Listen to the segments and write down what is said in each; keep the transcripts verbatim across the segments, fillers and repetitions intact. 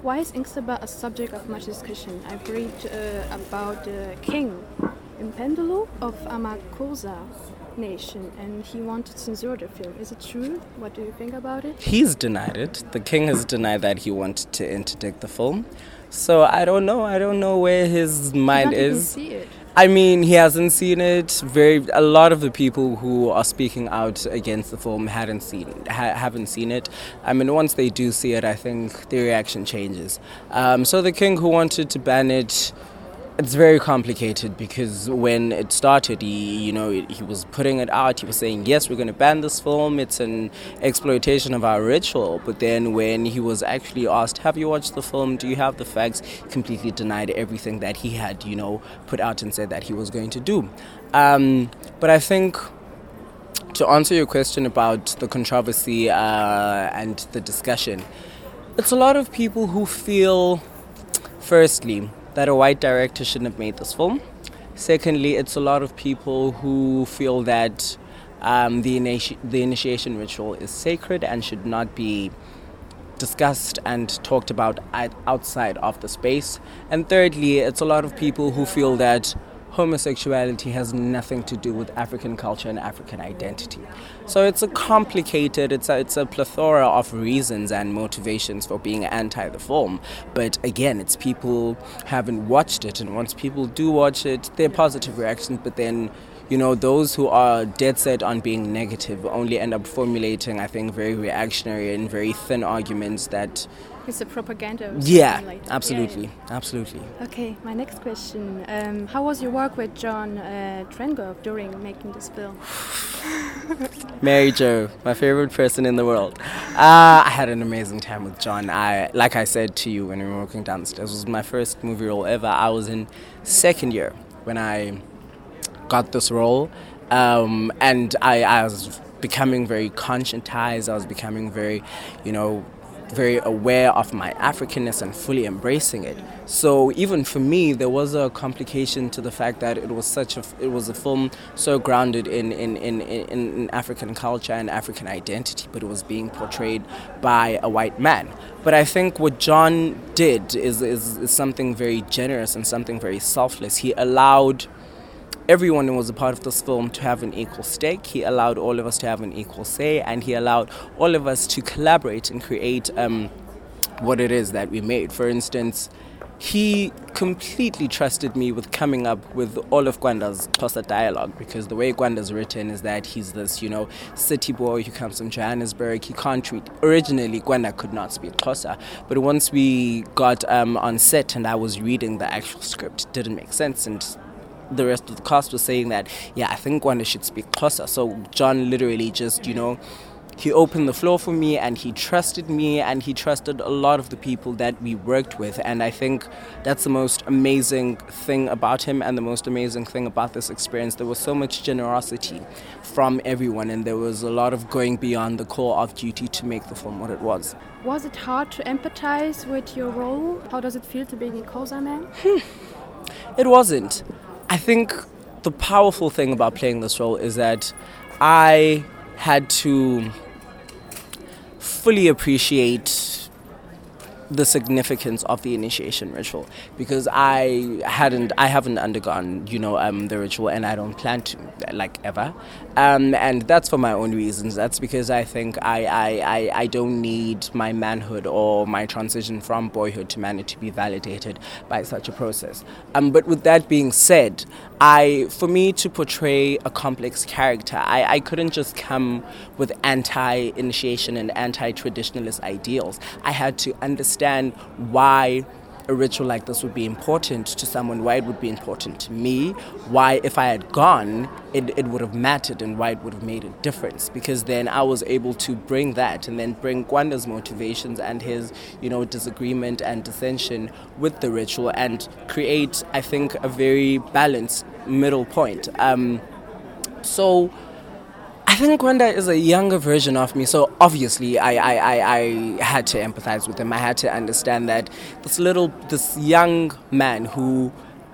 Why is Inkster a subject of much discussion? I've read uh, about the king Impendulu of Amakosa nation, and he wanted to censor the film. Is it true? What do you think about it? He's denied it. The king has denied that he wanted to interdict the film. So I don't know. I don't know where his mind you can't is. Even see it. I mean, he hasn't seen it. Very, a lot of the people who are speaking out against the film hadn't seen, ha- haven't seen it. I mean, once they do see it, I think their reaction changes. Um, so the king who wanted to ban it, it's very complicated because when it started, he, you know, he was putting it out. He was saying, yes, we're going to ban this film. It's an exploitation of our ritual. But then when he was actually asked, have you watched the film? Do you have the facts? He completely denied everything that he had, you know, put out and said that he was going to do. Um, but I think to answer your question about the controversy uh, and the discussion, it's a lot of people who feel, firstly, that a white director shouldn't have made this film. Secondly, it's a lot of people who feel that um, the, initi- the initiation ritual is sacred and should not be discussed and talked about outside of the space. And thirdly, it's a lot of people who feel that homosexuality has nothing to do with African culture and African identity. So it's a complicated, it's a, it's a plethora of reasons and motivations for being anti the film. But again, it's people haven't watched it, and once people do watch it, they're positive reactions, but then, you know, those who are dead set on being negative only end up formulating, I think, very reactionary and very thin arguments that... It's a propaganda. Yeah, like absolutely, yeah, yeah. absolutely. Okay, my next question. Um, how was your work with John uh, Trengoff during making this film? Mary Jo, my favorite person in the world. Uh, I had an amazing time with John. I, like I said to you when we were walking downstairs, it was my first movie role ever. I was in second year when I got this role, um, and I, I was becoming very conscientized. I was becoming very, you know, very aware of my Africanness and fully embracing it. So even for me, there was a complication to the fact that it was such a it was a film so grounded in in, in, in African culture and African identity, but it was being portrayed by a white man. But I think what John did is is, is something very generous and something very selfless. He allowed everyone who was a part of this film to have an equal stake. He allowed all of us to have an equal say, and he allowed all of us to collaborate and create um, what it is that we made. For instance, he completely trusted me with coming up with all of Gwanda's Xhosa dialogue, because the way Gwanda's written is that he's this, you know, city boy who comes from Johannesburg. He can't treat... Originally, Gwanda could not speak Xhosa, but once we got um, on set and I was reading the actual script, it didn't make sense, and the rest of the cast was saying that, yeah, I think Gwanda should speak Xhosa. So John literally just, you know, he opened the floor for me, and he trusted me, and he trusted a lot of the people that we worked with. And I think that's the most amazing thing about him and the most amazing thing about this experience. There was so much generosity from everyone, and there was a lot of going beyond the call of duty to make the film what it was. Was it hard to empathize with your role? How does it feel to be a Xhosa man? Hmm. It wasn't. I think the powerful thing about playing this role is that I had to fully appreciate the significance of the initiation ritual, because I hadn't, I haven't undergone, you know, um, the ritual, and I don't plan to, like, ever. Um, and that's for my own reasons. That's because I think I, I, I, I don't need my manhood or my transition from boyhood to manhood to be validated by such a process. Um, but with that being said, I, for me to portray a complex character, I, I couldn't just come with anti-initiation and anti-traditionalist ideals. I had to understand why a ritual like this would be important to someone, why it would be important to me, why if I had gone, it, it would have mattered, and why it would have made a difference. Because then I was able to bring that, and then bring Gwanda's motivations and his, you know, disagreement and dissension with the ritual, and create, I think, a very balanced middle point. Um, so I think Gwanda is a younger version of me, so obviously I, I, I, I had to empathize with him. I had to understand that this little, this young man who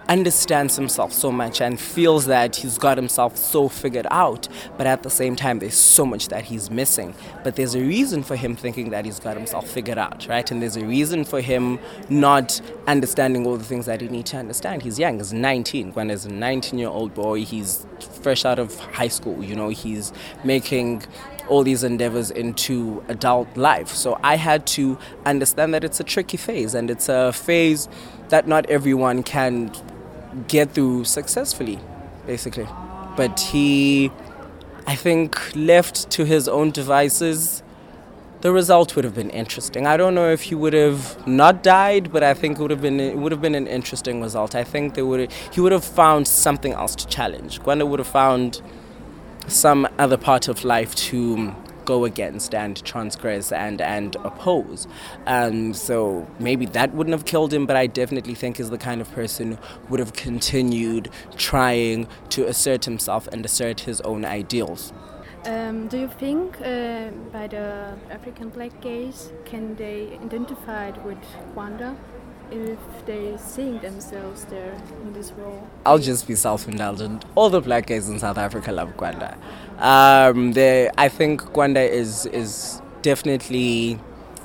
understands himself so much and feels that he's got himself so figured out, but at the same time there's so much that he's missing. But there's a reason for him thinking that he's got himself figured out, right? And there's a reason for him not understanding all the things that he needs to understand. He's young, he's nineteen. When he's a nineteen-year-old boy, he's fresh out of high school, you know, he's making all these endeavors into adult life. So I had to understand that it's a tricky phase, and it's a phase that not everyone can get through successfully, basically. But he, I think, left to his own devices, the result would have been interesting. I don't know if he would have not died, but I think it would have been it would have been an interesting result. I think they would he would have found something else to challenge. Gwanda would have found some other part of life to go against and transgress and, and oppose. Um, so maybe that wouldn't have killed him, but I definitely think is the kind of person who would have continued trying to assert himself and assert his own ideals. Um, do you think uh, by the African black gays, can they identify with Gwanda if they seeing themselves there in this role? I'll just be self-indulgent. All the black gays in South Africa love Gwanda. Um, they, I think Gwanda is is definitely,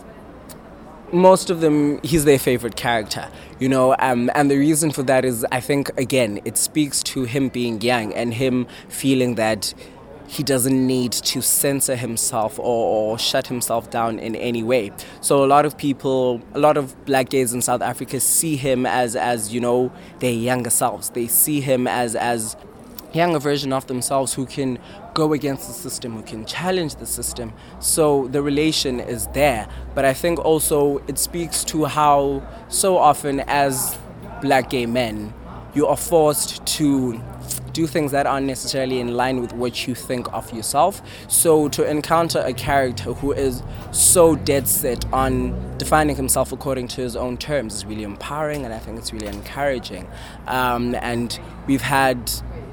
most of them, he's their favorite character, you know, um, and the reason for that is, I think, again, it speaks to him being young and him feeling that he doesn't need to censor himself or, or shut himself down in any way. So a lot of people, a lot of black gays in South Africa see him as, as you know, their younger selves. They see him as, as a younger version of themselves who can go against the system, who can challenge the system. So the relation is there. But I think also it speaks to how so often as black gay men, you are forced to do things that aren't necessarily in line with what you think of yourself. So to encounter a character who is so dead set on defining himself according to his own terms is really empowering, and I think it's really encouraging. Um, and we've had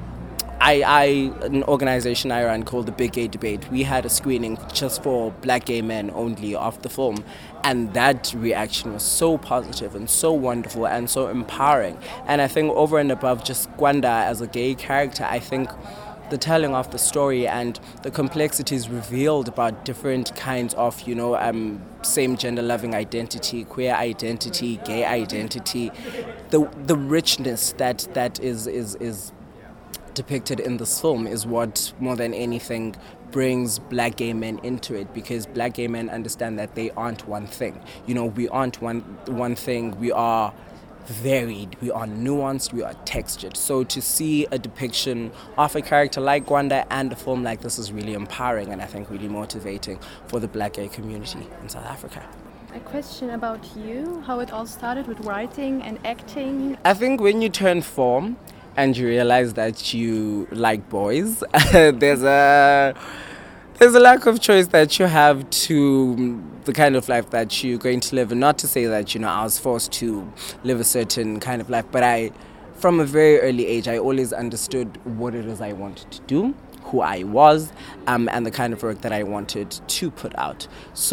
I, I, an organization I run called the Big Gay Debate, we had a screening just for black gay men only of the film, and that reaction was so positive and so wonderful and so empowering. And I think over and above just Gwanda as a gay character, I think the telling of the story and the complexities revealed about different kinds of, you know, um, same gender loving identity, queer identity, gay identity, the the richness that that is is is depicted in this film is what more than anything brings black gay men into it, because black gay men understand that they aren't one thing. You know, we aren't one one thing. We are varied, we are nuanced, we are textured. So to see a depiction of a character like Gwanda and a film like this is really empowering and I think really motivating for the black gay community in South Africa. A question about you, how it all started with writing and acting. I think when you turn four and you realize that you like boys, there's a there's a lack of choice that you have to the kind of life that you're going to live. And not to say that, you know, I was forced to live a certain kind of life, but I, from a very early age, I always understood what it is I wanted to do, who I was, um, and the kind of work that I wanted to put out.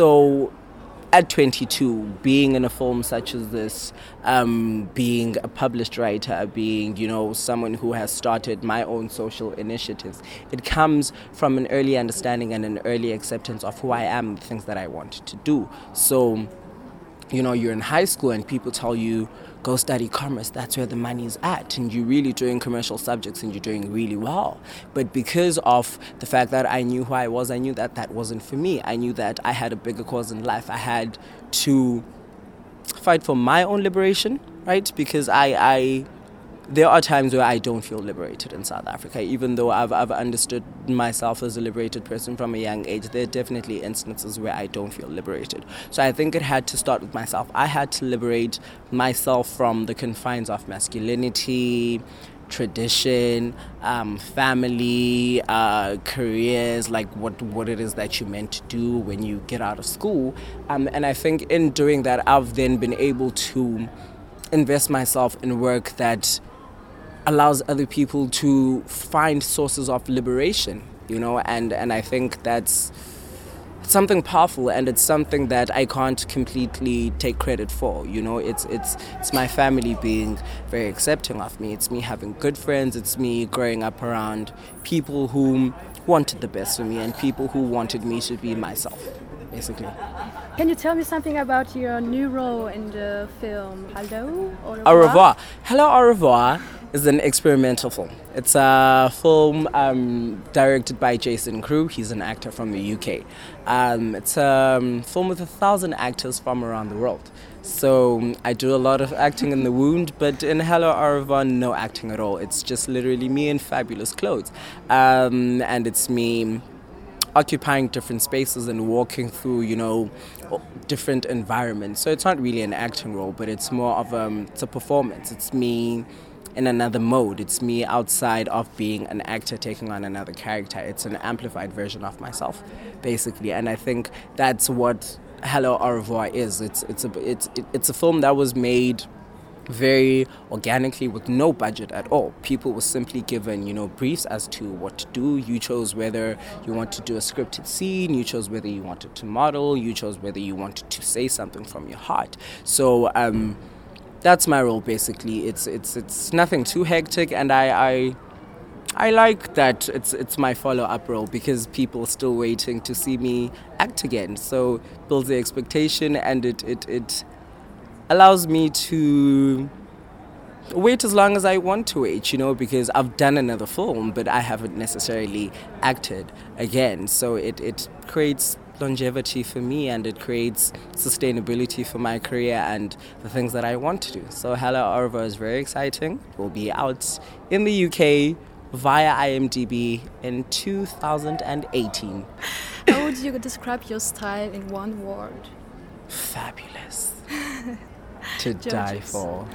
So at twenty-two, being in a film such as this, um, being a published writer, being, you know, someone who has started my own social initiatives, it comes from an early understanding and an early acceptance of who I am, the things that I want to do. So, you know, you're in high school and people tell you, go study commerce, that's where the money's at, and you're really doing commercial subjects and you're doing really well. But because of the fact that I knew who I was, I knew that that wasn't for me. I knew that I had a bigger cause in life. I had to fight for my own liberation, right? Because I, I there are times where I don't feel liberated in South Africa, even though I've, I've understood myself as a liberated person from a young age. There are definitely instances where I don't feel liberated. So I think it had to start with myself. I had to liberate myself from the confines of masculinity, tradition, um, family, uh, careers, like what, what it is that you're meant to do when you get out of school. Um, and I think in doing that, I've then been able to invest myself in work that allows other people to find sources of liberation, you know, and, and I think that's it's something powerful, and it's something that I can't completely take credit for. You know, it's it's it's my family being very accepting of me. It's me having good friends. It's me growing up around people who wanted the best for me and people who wanted me to be myself, basically. Can you tell me something about your new role in the film Hello Au revoir? Au revoir. Hello Au revoir is an experimental film. It's a film um, directed by Jason Crew. He's an actor from the U K. Um, it's a um, film with a thousand actors from around the world. So um, I do a lot of acting in the wound, but in Hello Au revoir, no acting at all. It's just literally me in fabulous clothes. Um, and it's me occupying different spaces and walking through, you know, different environments. So it's not really an acting role, but it's more of um, it's a performance. It's me in another mode. It's me outside of being an actor taking on another character. It's an amplified version of myself, basically. And I think that's what Hello Au revoir is. It's it's a it's it's a film that was made very organically with no budget at all. People were simply given, you know, briefs as to what to do. You chose whether you want to do a scripted scene, you chose whether you wanted to model, you chose whether you wanted to say something from your heart. So um, that's my role, basically. It's it's it's nothing too hectic, and I I, I like that it's it's my follow-up role because people are still waiting to see me act again. So builds the expectation, and it it it allows me to wait as long as I want to wait, you know, because I've done another film, but I haven't necessarily acted again. So it, it creates longevity for me, and it creates sustainability for my career and the things that I want to do. So Hello Au revoir is very exciting. It will be out in the U K via IMDb in two thousand eighteen. How would you describe your style in one word? Fabulous. To die for.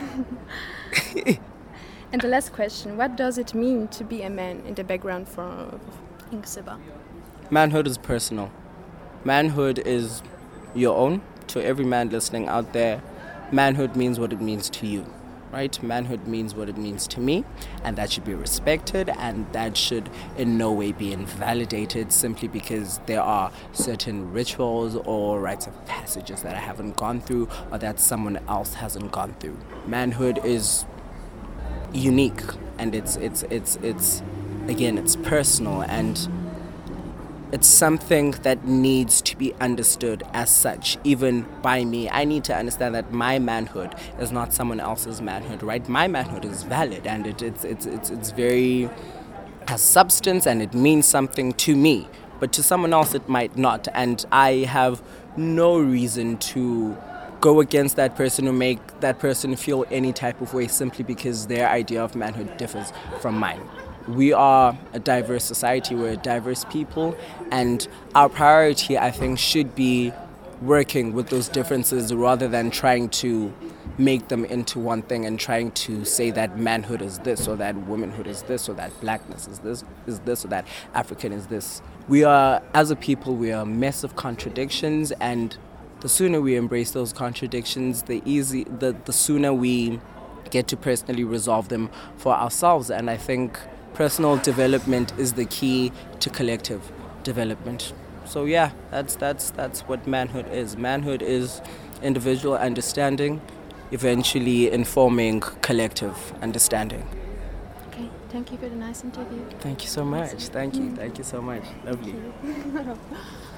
And the last question, what does it mean to be a man in the background for Inksiba? Manhood is personal. Manhood is your own. To every man listening out there, manhood means what it means to you, right? Manhood means what it means to me, and that should be respected, and that should in no way be invalidated simply because there are certain rituals or rites of passages that I haven't gone through or that someone else hasn't gone through. Manhood is unique, and it's it's it's it's again it's personal, and it's something that needs to be understood as such, even by me. I need to understand that my manhood is not someone else's manhood, right? My manhood is valid, and it, it's it's it's it's very has substance, and it means something to me. But to someone else, it might not, and I have no reason to go against that person or make that person feel any type of way simply because their idea of manhood differs from mine. We are a diverse society, we're diverse people, and our priority, I think, should be working with those differences rather than trying to make them into one thing and trying to say that manhood is this or that womanhood is this or that blackness is this is this or that African is this. We are, as a people, we are a mess of contradictions, and the sooner we embrace those contradictions, the easy the, the sooner we get to personally resolve them for ourselves. And I think personal development is the key to collective development. So yeah, that's that's that's what manhood is. Manhood is individual understanding, eventually informing collective understanding. Okay, thank you for the nice interview. Thank you so much. Thank you. Thank you so much. Lovely.